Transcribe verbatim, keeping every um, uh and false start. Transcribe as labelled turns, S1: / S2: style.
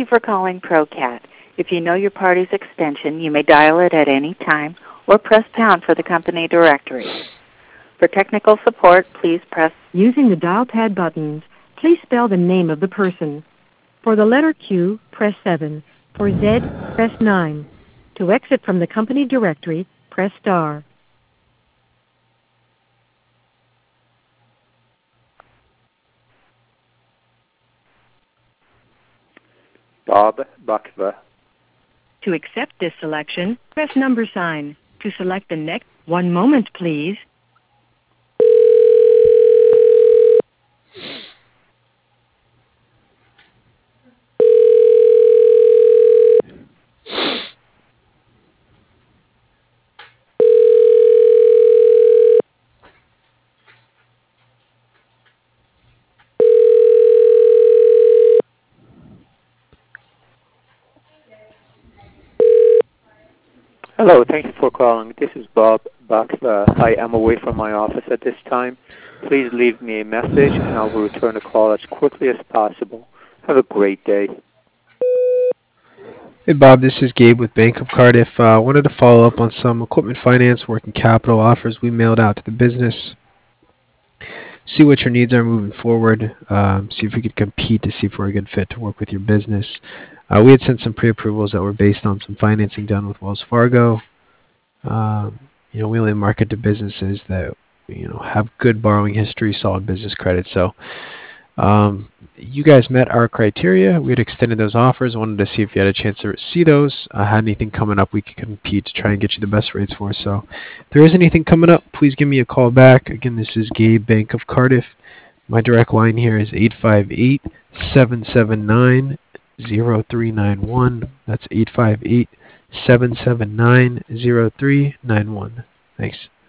S1: you for calling ProCat. If you know your party's extension, you may dial it at any time or press pound for the company directory. For technical support, please press... Using the dial pad buttons, please spell the name of the person. For the letter Q, press seven. For Z, press nine. To exit from the company directory, press star.
S2: Bob Bakva.
S1: To accept this selection, press number sign. To select the next... One moment, please.
S2: Hello, thank you for calling. This is Bob Bakva. I am away from my office at this time. Please leave me a message and I will return the call as quickly as possible. Have a great day.
S3: Hey Bob, this is Gabe with Bank of Cardiff. I uh, wanted to follow up on some equipment finance working capital offers we mailed out to the business. See what your needs are moving forward. Um, see if we could compete to see if we're a good fit to work with your business. Uh, we had sent some pre-approvals that were based on some financing done with Wells Fargo. Um, you know, we only market to businesses that you know have good borrowing history, solid business credit. So. Um, you guys met our criteria. We had extended those offers. I wanted to see if you had a chance to see those. I uh, had anything coming up we could compete to try and get you the best rates for. So if there is anything coming up, please give me a call back. Again, this is Gabe, Bank of Cardiff. My direct line here is eight five eight, seven seven nine, zero three nine one. That's eight five eight, seven seven nine, zero three nine one. Thanks.